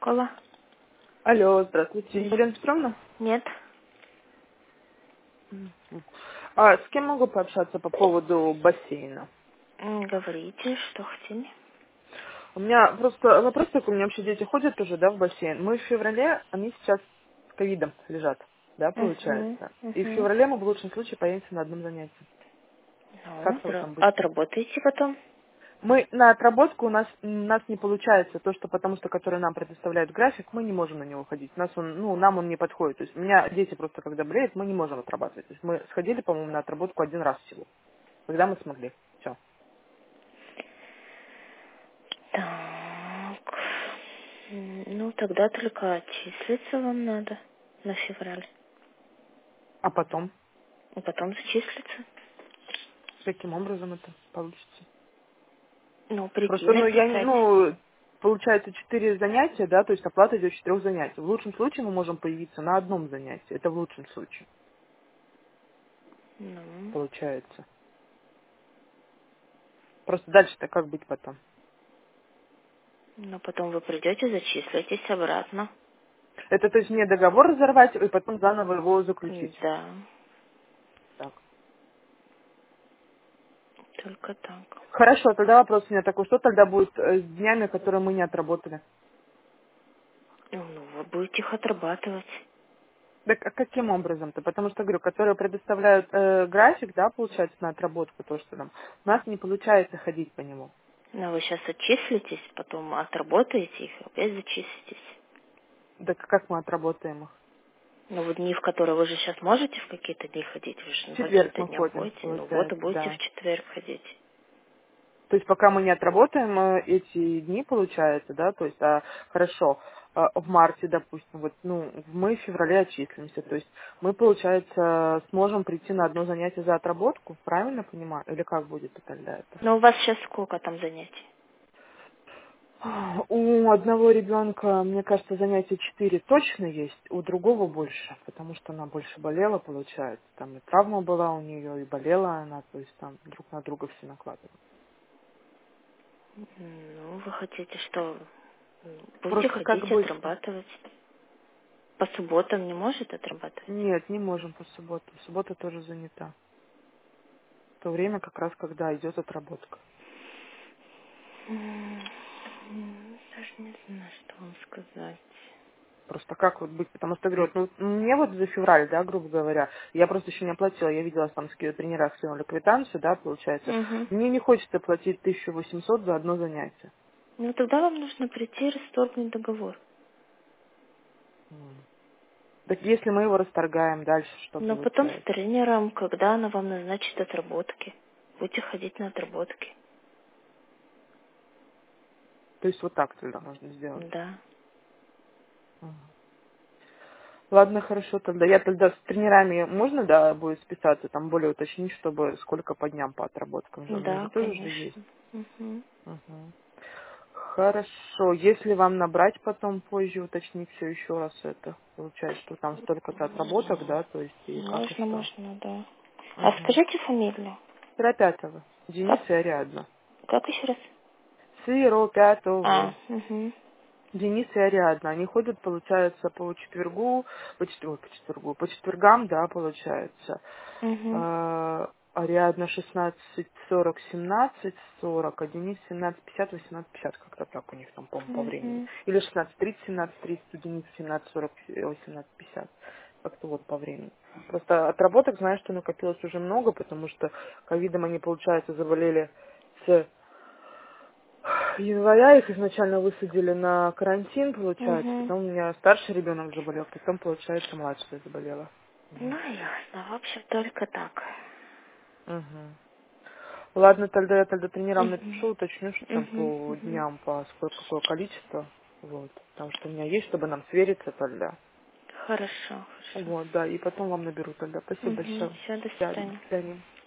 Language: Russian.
Кола? Алло, здравствуйте. Елена Петровна? Нет. С кем могу пообщаться по поводу бассейна? Говорите, что хотели. У меня просто вопрос такой, у меня вообще дети ходят уже, да, в бассейн. Мы в феврале, они сейчас с ковидом лежат, да, Угу, получается. И в угу. феврале мы в лучшем случае появимся на одном занятии. Как Ну, с там быть? отработаете потом. Мы на отработку у нас не получается то, что потому что который нам предоставляет график, мы не можем на него ходить. Нам он не подходит. То есть у меня дети просто когда болеют, мы не можем отрабатывать. То есть мы сходили, по-моему, на отработку один раз всего, когда мы смогли. Все. Так. Ну, тогда только отчислиться вам надо на февраль. А потом? И потом зачислиться. Каким образом это получится? Ну, прийти Просто, написать. получается 4 занятия, да, то есть оплата идет 4 занятий. В лучшем случае мы можем появиться на одном занятии. Это в лучшем случае, Ну, получается. Просто дальше-то как быть потом? но потом вы придете, зачислитесь обратно. Это то есть мне договор разорвать и потом заново его заключить. Да, Так. только так. Хорошо, тогда вопрос у меня такой, что тогда будет с днями, которые мы не отработали? Ну, вы будете их отрабатывать. Так а каким образом-то? Потому что, говорю, которые предоставляют график, да, получается, на отработку, то, что нам, у нас не получается ходить по нему. Но вы сейчас отчислитесь, потом отработаете их, опять зачислитесь. Так как мы отработаем их? Ну, вот дни, в которые вы же сейчас можете в какие-то дни ходить, вы же В не по четверг каким-то мы дням ходим, ходите. Ну вот и получается, будете в да. четверг ходить. То есть пока мы не отработаем эти дни, получается, да, то есть, хорошо, в марте, допустим, мы в феврале отчислимся, то есть мы, получается, сможем прийти на одно занятие за отработку, правильно понимаю? Или как будет это для этого? Но у вас сейчас сколько там занятий? У одного ребенка, мне кажется, занятия 4 точно есть, у другого больше, потому что она больше болела, получается. Там и травма была у нее, и болела она, то есть там друг на друга все накладывают. Ну, вы хотите что? Будете Просто как ходить, быть? отрабатывать. По субботам не может отрабатывать? Нет, не можем по субботу. Суббота тоже занята. В то время как раз, когда идет отработка. Даже не знаю, что вам сказать. Просто как вот быть? Потому что, говорю, мне вот за февраль, да, грубо говоря, я просто еще не оплатила, я видела, там тренера скинули квитанцию, да, получается. Угу. Мне не хочется платить 1800 за одно занятие. Ну, тогда вам нужно прийти и расторгнуть договор. М. Так если мы его расторгаем, дальше что Но потом с получается? тренером, когда она вам назначит отработки, будете ходить на отработки. То есть вот так тогда можно сделать. Да. Мгм. Ладно, хорошо, тогда я тогда с тренерами можно, да, будет списаться, там более уточнить, чтобы сколько по дням по отработкам же. У меня же Да, тоже же есть. конечно. Угу. Мгм. Хорошо. Если вам набрать потом позже, уточнить все еще раз это. Получается, что там столько-то отработок, да, то есть и как и Можно, что. можно, да. А Угу. скажите фамилию. Сыропятого. Денис Как? и Ариадна. Как еще раз? Сыропятовы. Угу. Денис и Ариадна. Они ходят, получается, по четвергам, да, получается. Угу. Ариадна 16:40, 17:40, а Денис 17:50, 18:50, как-то так у них там, по-моему, по времени. Угу. Или 16:30, 17:30, у Дениса 17:40, 18:50. Как-то вот по времени. Просто отработок, знаешь, что накопилось уже много, потому что ковидом они, получается, заболели с января, их изначально высадили на карантин, получается, Угу. потом у меня старший ребенок заболел, потом, получается, младшая заболела. Ну, Вот. ясно. В общем, только так. Мгм. Ладно, тогда я тренерам Угу. напишу, уточню, что там Угу. по Угу. дням, по сколько, какое количество. Вот. Потому что у меня есть, чтобы нам свериться тогда. Хорошо, хорошо. Вот, да, и потом вам наберу тогда. Спасибо Угу. большое. Все, до Да, до свидания. свидания.